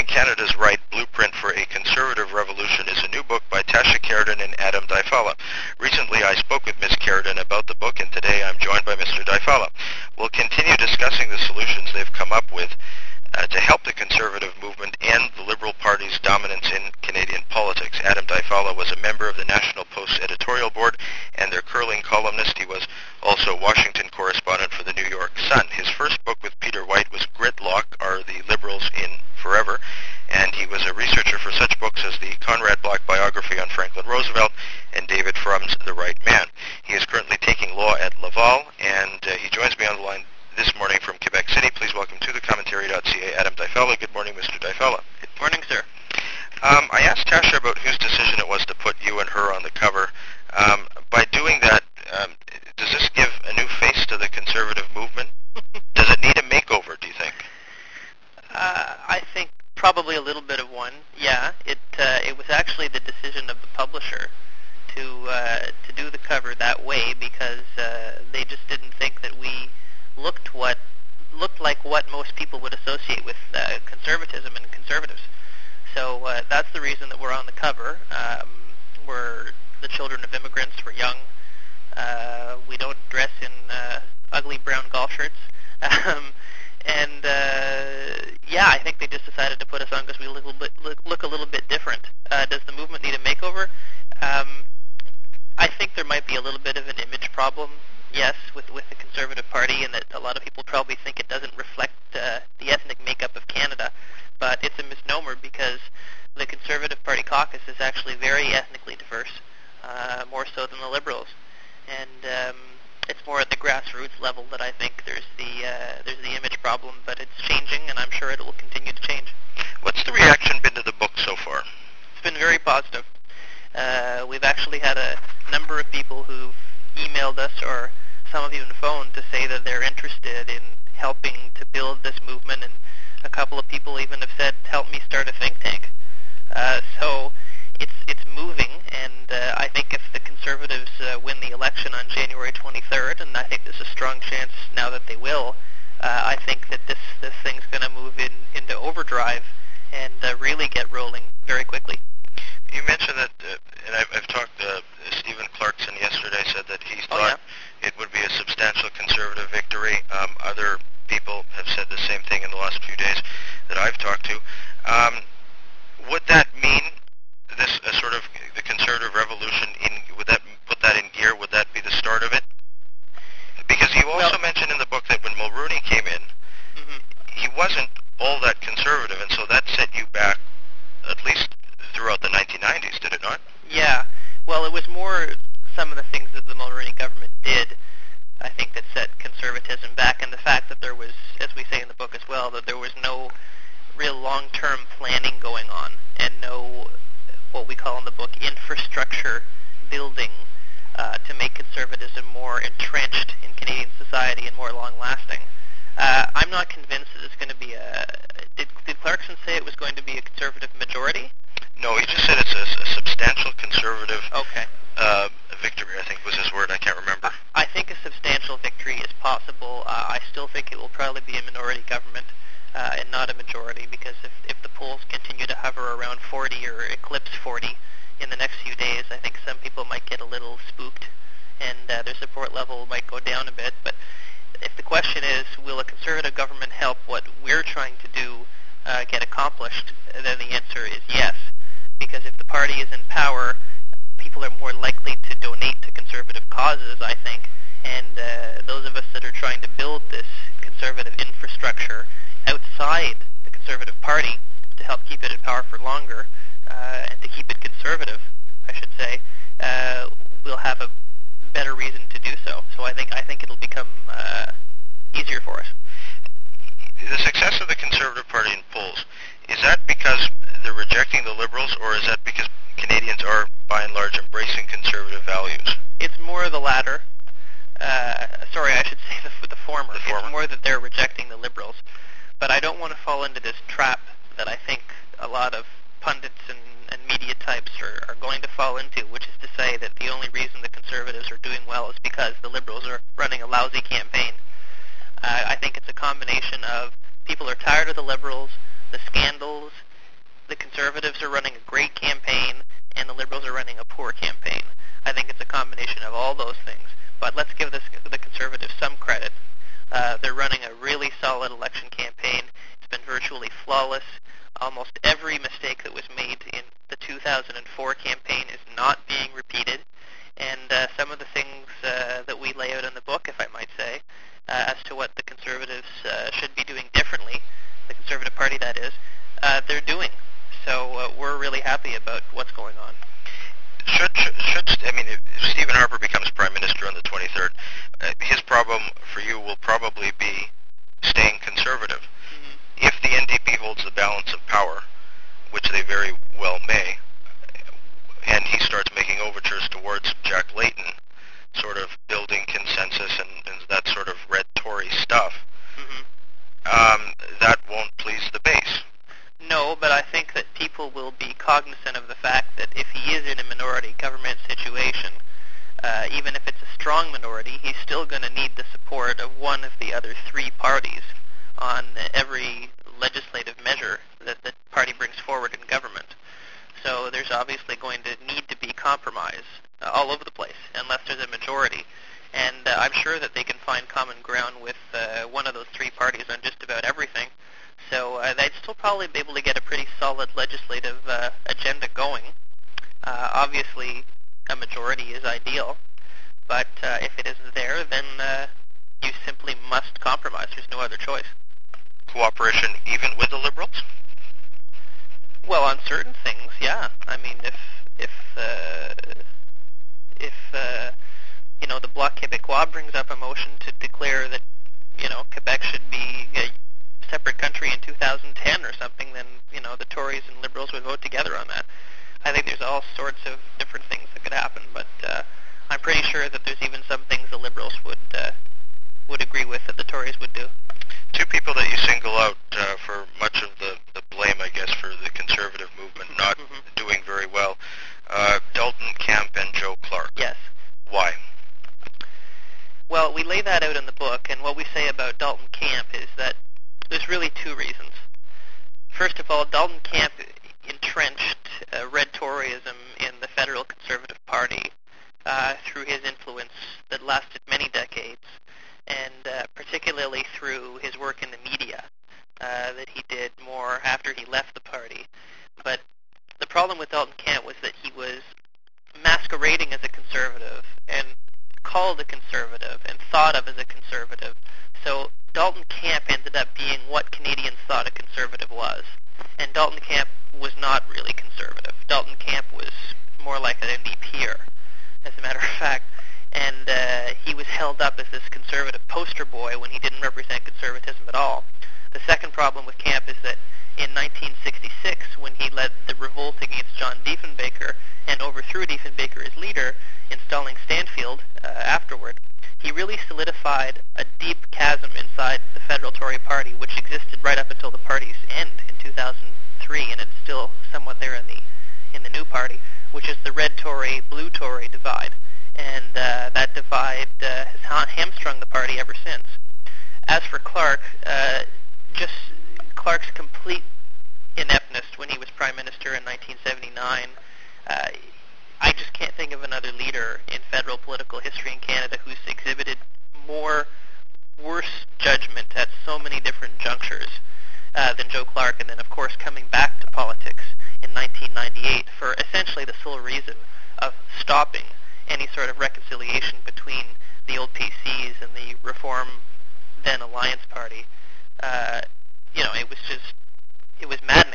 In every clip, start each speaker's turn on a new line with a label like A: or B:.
A: Saving Canada's Right, Blueprint for a Conservative Revolution is a new book by Tasha Keraden and Adam Daifala. Recently, I spoke with Ms. Keraden about the book, and today I'm joined by Mr. Daifala. We'll continue discussing the solutions they've come up with to help the Conservative movement end the Liberal Party's dominance in Canadian politics. Adam Daifala was a member of the National Post's editorial board and their curling columnist. He was also Washington correspondent for the New York Sun. His first book with Peter White was Gridlock, Are the Liberals in Forever? And he was a researcher for such books as the Conrad Black biography on Franklin Roosevelt and David Frum's The Right Man. He is currently taking law at Laval, and he joins me on the line this morning from Quebec City. Please welcome to the commentary.ca Adam Daifala. Good morning, Mr. Daifala.
B: Good morning, sir.
A: I asked Tasha about whose decision it was to put you and her on the cover. By doing that, does this give a new face to the Conservative movement? Does it need a makeover, do you think?
B: I think probably a little bit of one. Yeah, it was actually the decision of the publisher to do the cover that way because they just didn't think that we looked like what most people would associate with conservatism and conservatives. So that's the reason that we're on the cover. We're the children of immigrants. We're young. We don't dress in ugly brown golf shirts. Yeah, I think they just decided to put us on because we look a little bit different. Does the movement need a makeover? I think there might be a little bit of an image problem, yes, with the Conservative Party, and that a lot of people probably think it doesn't reflect the ethnic makeup of Canada. But it's a misnomer because the Conservative Party caucus is actually very ethnically diverse, more so than the Liberals. And it's more at the grassroots level that I think there's the image problem, but it's changing, and I'm sure it will continue to change.
A: What's the reaction been to the book so far?
B: It's been very positive. We've actually had a number of people who've emailed us, or some have even phoned, to say that they're interested in helping to build this movement, and a couple of people even have said, help me start a think tank. So it's moving, and I think if the Conservatives win the election on January 23rd, and I think there's a strong chance now that they will, I think that this thing's going to move into overdrive and really get rolling very quickly.
A: You mentioned that, and I've talked to Stephen Clarkson yesterday, said that he thought it would be a substantial Conservative victory. Other people have said the same thing in the last few days that I've talked to. Would that mean this sort of the Conservative revolution? Would that put that in gear? Would that be the start of it? Because you also mentioned in the book that when Mulroney came in, he wasn't all that conservative, and so that set you back at least throughout the 1990s, did it not?
B: Yeah. Well, it was more some of the things that the Mulroney government did, I think, that set conservatism back, and the fact that there was, as we say in the book as well, that there was no real long-term planning going on, and no, what we call in the book, infrastructure building to make conservatism more entrenched in Canadian society and more long-lasting. I'm not convinced that it's going to be Did Clarkson say it was going to be a Conservative majority?
A: No, he just said it's a substantial Conservative victory, I think was his word. I can't remember.
B: I think a substantial victory is possible. I still think it will probably be a minority government and not a majority, because if the polls continue to hover around 40 or eclipse 40 in the next few days, I think some people might get a little spooked and their support level might go down a bit. But if the question is, will a Conservative government help what we're trying to do get accomplished, then the answer is yes. Because if the party is in power, people are more likely to donate to conservative causes, I think, and those of us that are trying to build this conservative infrastructure outside the Conservative Party to help keep it in power for longer, and to keep it conservative, I should say, we'll have a better reason to do so. So I think it'll become easier for us.
A: The success of the Conservative Party in polls, is that because they're rejecting the Liberals, or is that because Canadians are, by and large, embracing conservative values?
B: It's more the latter. Sorry, I should say the former. It's more that they're rejecting the Liberals. But I don't want to fall into this trap that I think a lot of pundits and media types are going to fall into, which is to say that the only reason the Conservatives are doing well is because the Liberals are running a lousy campaign. I think it's a combination of people are tired of the Liberals, the scandals, Conservatives are running a great campaign and the Liberals are running a poor campaign. I think it's a combination of all those things. But let's give the Conservatives some credit. They're running a really solid election campaign. It's been virtually flawless. Almost every mistake that was made in the 2004 campaign is not being repeated. And some of the things that we lay out in the book, if I might say, as to what the Conservatives should be doing differently, the Conservative Party that is, they're doing. So we're really happy about what's going on.
A: If Stephen Harper becomes Prime Minister on the 23rd, his problem for you will probably be staying conservative. Mm-hmm. If the NDP holds the balance of power, which they very well may, and he starts making overtures towards Jack Layton, sort of building consensus and that sort of red Tory stuff, mm-hmm. That won't please the base.
B: No, but I think that people will be cognizant of the fact that if he is in a minority government situation, even if it's a strong minority, he's still going to need the support of one of the other three parties on every legislative measure that the party brings forward in government. So there's obviously going to need to be compromise all over the place, unless there's a majority. And I'm sure that they can find common ground with one of those three parties on just about everything. So they'd still probably be able to get a pretty solid legislative agenda going. Obviously, a majority is ideal, but if it isn't there, then you simply must compromise. There's no other choice.
A: Cooperation even with the Liberals?
B: Well, on certain things, yeah. I mean, if the Bloc Québécois brings up a motion to declare that Quebec should be a separate country in 2010 or something, then the Tories and Liberals would vote together on that. I think there's all sorts of different things that could happen, but I'm pretty sure that there's even some things the Liberals would agree with that the Tories would do.
A: Two people that you single out for much of the blame, I guess, for the Conservative movement not mm-hmm. doing very well, Dalton Camp and Joe Clark.
B: Yes.
A: Why?
B: Well, we lay that out in the book, and what we say about Dalton Camp is that there's really two reasons. First of all, Dalton Camp entrenched red Toryism in the federal Conservative Party through his influence that lasted many decades, and particularly through his work in the media that he did more after he left the party. But the problem with Dalton Camp was that he was masquerading as a conservative and called a conservative and thought of as a conservative. So Dalton Camp ended up being what Canadians thought a conservative was. And Dalton Camp was not really conservative. Dalton Camp was more like an NDPer, as a matter of fact. And he was held up as this conservative poster boy when he didn't represent conservatism at all. The second problem with Camp is that in 1966, when he led the revolt against John Diefenbaker and overthrew Diefenbaker as leader, installing Stanfield afterward, he really solidified a deep chasm inside the federal Tory party, which existed right up until the party's end in 2003, and it's still somewhat there in the new party, which is the red Tory, blue Tory divide. And that divide has hamstrung the party ever since. As for Clark, just Clark's complete ineptness when he was Prime Minister in 1979, I just can't think of another leader in federal political history in Canada who's exhibited more worse judgment at so many different junctures than Joe Clark, and then, of course, coming back to politics in 1998 for essentially the sole reason of stopping any sort of reconciliation between the old PCs and the Reform, then Alliance Party. It was maddening.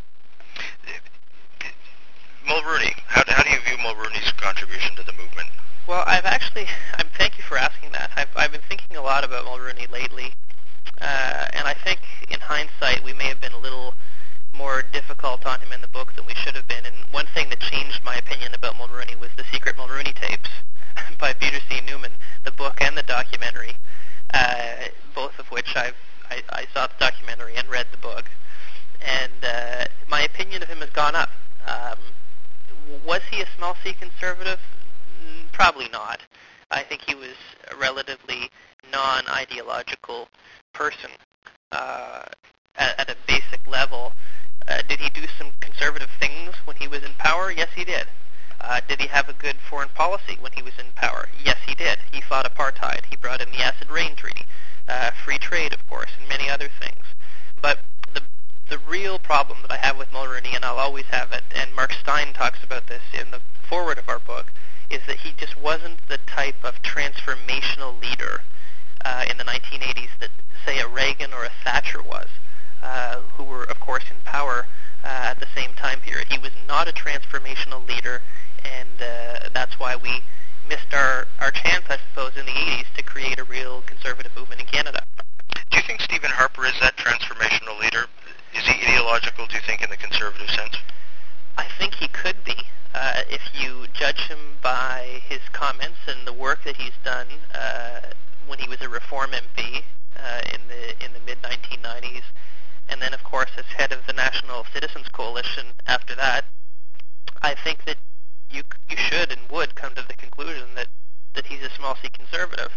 A: Mulroney, how do you view Mulroney's contribution to the movement?
B: Well, thank you for asking that. I've been thinking a lot about Mulroney lately, and I think in hindsight we may have been a little more difficult on him in the book than we should have been. And one thing that changed my opinion about Mulroney was the Secret Mulroney Tapes by Peter C. Newman, the book and the documentary, both of which I saw the documentary and read the book. And my opinion of him has gone up. Was he a small C conservative? Probably not. I think he was a relatively non-ideological person at a basic level, Did he do some conservative things when he was in power? Yes, he did. Did he have a good foreign policy when he was in power? Yes, he did. He fought apartheid. He brought in the Acid Rain Treaty, free trade, of course, and many other things. But the real problem that I have with Mulroney, and I'll always have it, and Mark Stein talks about this in the foreword of our book, is that he just wasn't the type of transformational leader in the 1980s that, say, a Reagan or a Thatcher was, who were, of course, in power at the same time period. He was not a transformational leader, and that's why we missed our chance, I suppose, in the 80s to create a real conservative movement in Canada.
A: Do you think Stephen Harper is that transformational leader? Is he ideological, do you think, in the conservative sense?
B: I think he could be. If you judge him by his comments and the work that he's done when he was a Reform MP in the mid-1990s, and then, of course, as head of the National Citizens Coalition after that, I think that you should and would come to the conclusion that he's a small c conservative.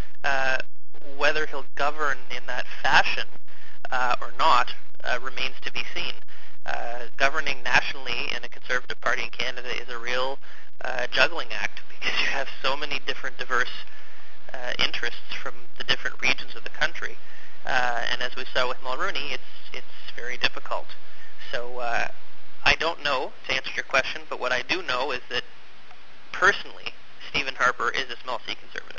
B: Whether he'll govern in that fashion or not remains to be seen. Governing nationally in a Conservative Party in Canada is a real juggling act because you have so many different diverse interests from the different regions of the country. And as we saw with Mulroney, it's very difficult. So I don't know, to answer your question, but what I do know is that personally, Stephen Harper is a small c conservative.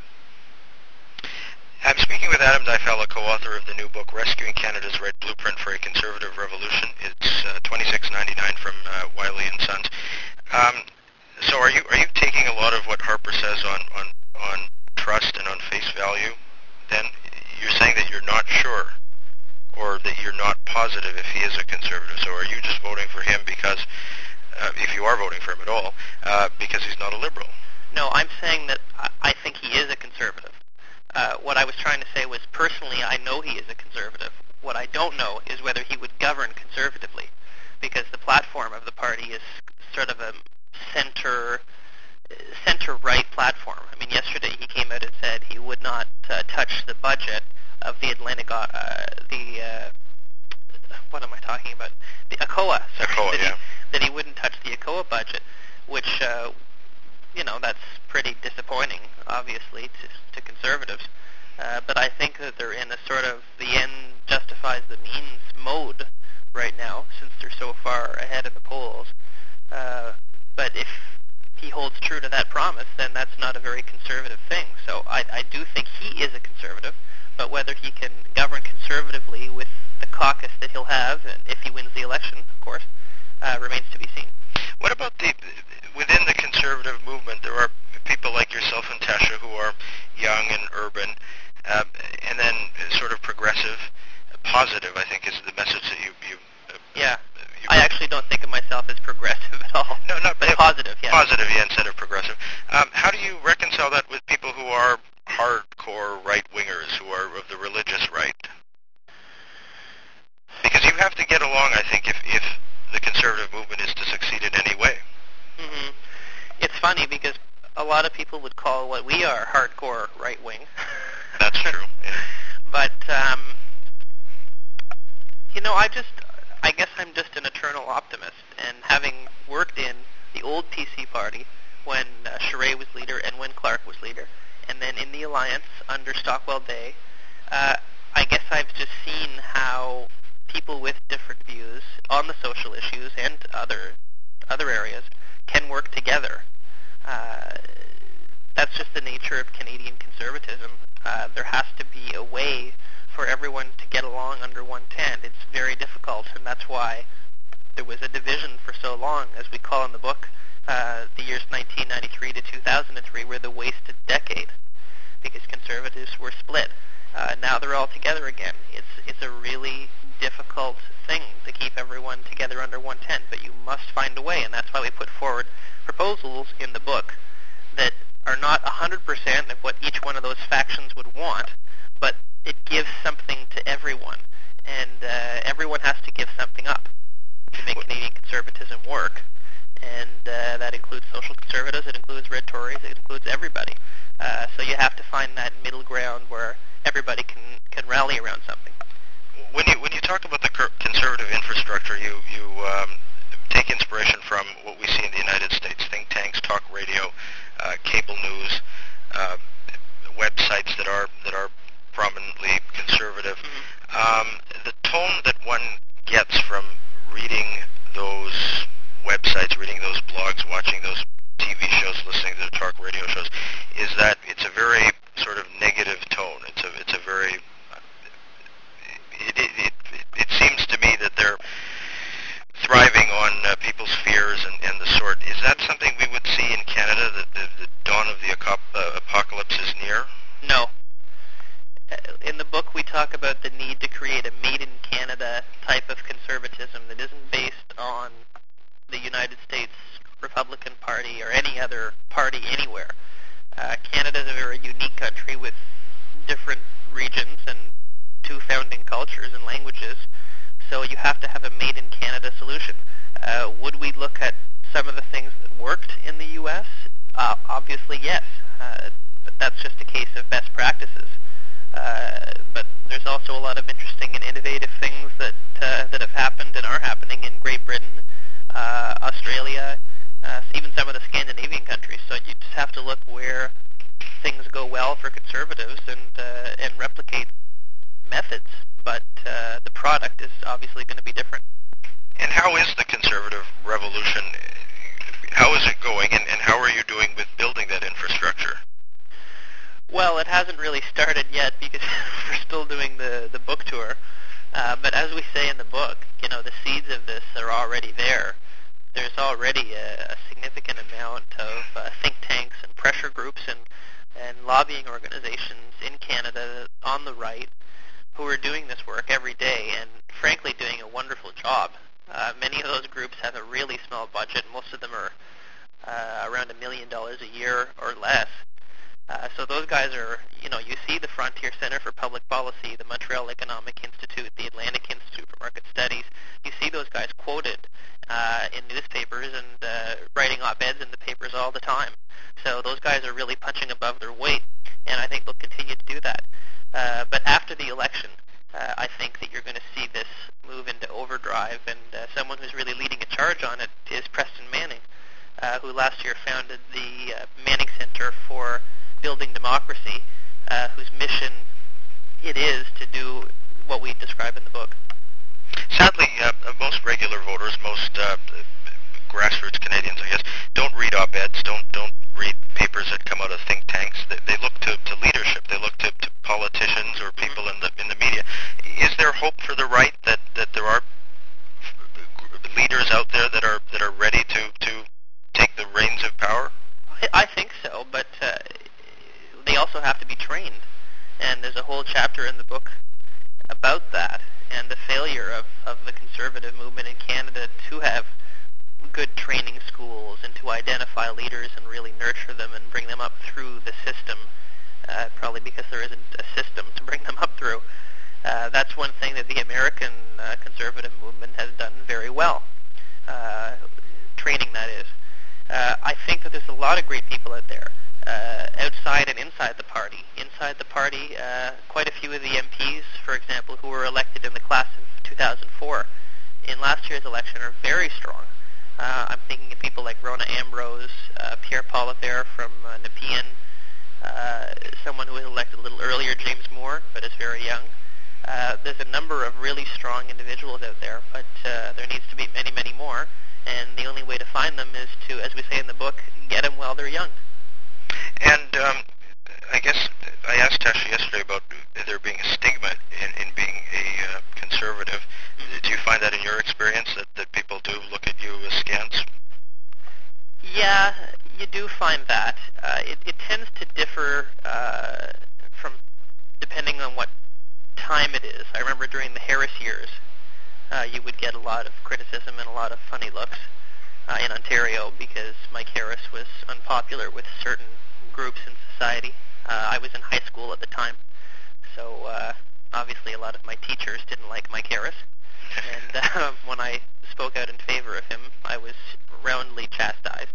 A: I'm speaking with Adam Difella, co-author of the new book, Rescuing Canada's Red Blueprint for a Conservative Revolution. It's $26.99 from Wiley & Sons. So are you taking a lot of what Harper says on trust and on face value? Then you're saying that you're not sure, or that you're not positive if he is a conservative. So are you just voting for him because, if you are voting for him at all, because he's not a liberal?
B: No, I'm saying that I think he is a conservative. What I was trying to say was, personally, I know he is a conservative. What I don't know is whether he would govern conservatively, because the platform of the party is sort of a center-right platform. I mean, yesterday he came out and said he would not touch the budget of the Atlantic, what am I talking about? The ACOA. Sorry,
A: ACOA,
B: that he wouldn't touch the ACOA budget, which, that's pretty disappointing, obviously, to conservatives. But I think that they're in a sort of the end justifies the means mode right now, since they're so far ahead in the polls. But if he holds true to that promise, then that's not a very conservative thing. So I do think he is a conservative, but whether he can govern conservatively with the caucus that he'll have, and if he wins the election, of course, remains to be seen.
A: What about within the conservative movement, there are people like yourself and Tasha who are young and urban, and then sort of progressive, positive, I think, is the message that you
B: I actually don't think of myself as progressive at all.
A: No,
B: but positive, yeah.
A: Positive, yeah, instead of progressive. How do you reconcile that with people who are hardcore right-wingers, who are of the religious right? Because you have to get along, I think, if the conservative movement is to succeed in any way.
B: Mm-hmm. It's funny because a lot of people would call what we are hardcore right-wing.
A: That's true, yeah.
B: But, I guess I'm just an eternal optimist, and having worked in the old PC party when Charest was leader and when Clark was leader, and then in the Alliance under Stockwell Day, I guess I've just seen how people with different views on the social issues and other areas can work together. That's just the nature of Canadian conservatism. There has to be a way for everyone to get along under one tent. It's very difficult, and that's why there was a division for so long, as we call in the book. The years 1993 to 2003 were the wasted decade, because conservatives were split. Now they're all together again. It's a really difficult thing to keep everyone together under one tent, but you must find a way, and that's why we put forward proposals in the book that are not 100% of what each one of those factions would want, but it gives something to everyone, and everyone has to give something up to make Canadian conservatism work, and that includes social conservatives, it includes red Tories, it includes everybody. So you have to find that middle ground where everybody can rally around something.
A: When you talk about the conservative infrastructure, you take inspiration from what we see in the United States: think tanks, talk radio, cable news, websites that are prominently conservative. The tone that one gets from reading those websites, reading those blogs, watching those TV shows, listening to the talk radio shows, is that it's a very sort of negative tone. It's a very it seems to me that they're thriving on people's fears and the sort. Is that something we would see in Canada, that the dawn of the apocalypse is near?
B: No. In the book, we talk about the need to create a made-in-Canada type of conservatism that isn't based on the United States Republican Party or any other party anywhere. Canada is a very unique country with different regions and two founding cultures and languages, so you have to have a made-in-Canada solution. Would we look at some of the things that worked in the U.S.? Obviously, yes, but that's just a case of best practices. But there's also a lot of interesting and innovative things that have happened and are happening in Great Britain, Australia, even some of the Scandinavian countries. So you just have to look where things go well for conservatives and replicate methods. But the product is obviously going to be different.
A: And how is the conservative revolution? How is it going, and how are you doing with building that infrastructure?
B: Well, it hasn't really started yet because we're still doing the book tour. But as we say in the book, the seeds of this are already there. There's already a significant amount of think tanks and pressure groups and lobbying organizations in Canada on the right who are doing this work every day and, frankly, doing a wonderful job. Many of those groups have a really small budget. Most of them are around $1 million a year or less. So those guys are, you see the Frontier Center for Public Policy, the Montreal Economic Institute, the Atlantic Institute for Market Studies. You see those guys quoted in newspapers and writing op-eds in the papers all the time. So those guys are really punching above their weight, and I think they'll continue to do that. But after the election, I think that you're going to see this move into overdrive, and someone who's really leading a charge on it is Preston Manning, who last year founded the Manning Center for Building Democracy, whose mission it is to do what we describe in the book.
A: Sadly, most regular voters, most grassroots Canadians, I guess, don't read op-eds, don't read papers that come out of think tanks. They look to leadership. They look to politicians or people in the media. Is there hope for the right that there are leaders out there that are ready to take the reins of power?
B: I think so, but they also have to be trained. And there's a whole chapter in the book about that and the failure of the conservative movement in Canada to have good training schools and to identify leaders and really nurture them and bring them up through the system, probably because there isn't a system to bring them up through. That's one thing that the American conservative movement has done very well, training, that is. I think that there's a lot of great people out there, outside and inside the party. Inside the party, quite a few of the MPs, for example, who were elected in the class of 2004 in last year's election are very strong. I'm thinking of people like Rona Ambrose, Pierre Poilievre from Nepean, someone who was elected a little earlier, James Moore, but is very young. There's a number of really strong individuals out there, but there needs to be many, many more. And the only way to find them is to, as we say in the book, get them while they're young.
A: And I guess I asked Tasha yesterday about there being a stigma in being a conservative. Do you find that in your experience that people do look at you askance?
B: Yeah, you do find that. It tends to differ from depending on what time it is. I remember during the Harris years, you would get a lot of criticism and a lot of funny looks in Ontario because Mike Harris was unpopular with certain groups in society. I was in high school at the time, so obviously a lot of my teachers didn't like Mike Harris. And when I spoke out in favor of him, I was roundly chastised.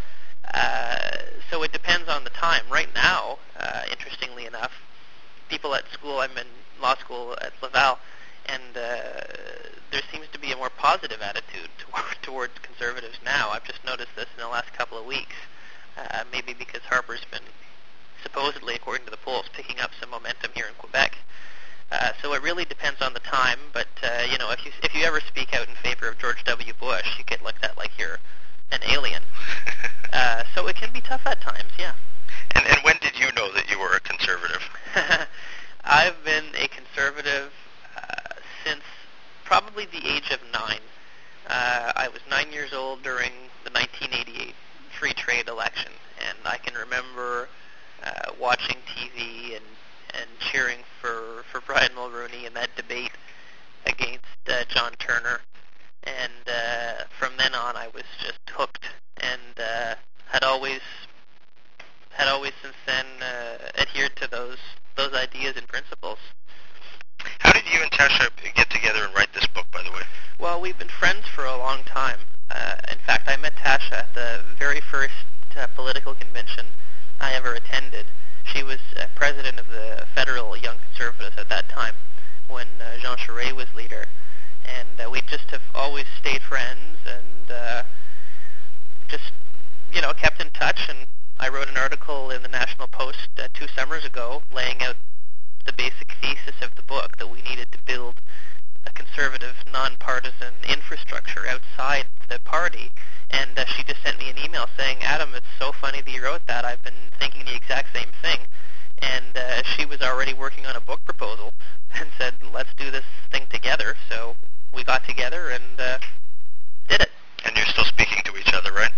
B: So it depends on the time. Right now, interestingly enough, people at school, I'm in law school at Laval, and there seems to be a more positive attitude towards conservatives now. I've just noticed this in the last couple of weeks, maybe because Harper's been supposedly, according to the polls, picking up some momentum here in Quebec. So it really depends on the time, but if you ever speak out in favor of George W. Bush, you get looked at like you're an alien. So it can be tough at times, yeah.
A: And when did you know that you were a conservative?
B: I've been a conservative since probably the age of 9. I was 9 years old during the 1988 free trade election, and I can remember watching TV and cheering for Brian Mulroney in that debate against John Turner. And from then on, I was just hooked, and had always since then adhered to those ideas and principles.
A: How did you and Tasha get together and write this book, by the way?
B: Well, we've been friends for a long time. In fact, I met Tasha at the very first political convention I ever attended. She was president of the Federal Young Conservatives at that time when Jean Charest was leader. And we just have always stayed friends and just, kept in touch. And I wrote an article in the National Post 2 summers ago laying out the basic thesis of the book, that we needed to build a conservative, nonpartisan infrastructure outside the party. And she just sent me an email saying, Adam, it's so funny that you wrote that. I've been thinking the exact same thing. And she was already working on a book proposal and said, let's do this thing together. So we got together and did it.
A: And you're still speaking to each other, right?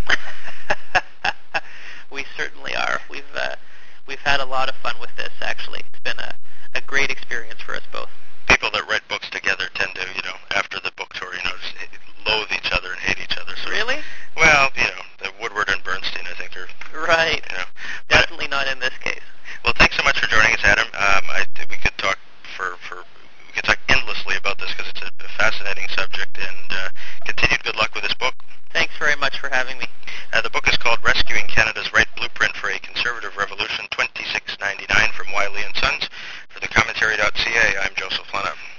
B: We certainly are. We've had a lot of fun with this, actually. It's been a great experience for us both.
A: People that write books together tend to, after the book tour, just loathe each other and hate each other. So,
B: really?
A: Well, Woodward and Bernstein, I think, are...
B: Right. Definitely not in this case.
A: Well, thanks so much for joining us, Adam. We could talk we could talk endlessly about this because it's a fascinating subject, and continued good luck with this book.
B: Thanks very much for having me.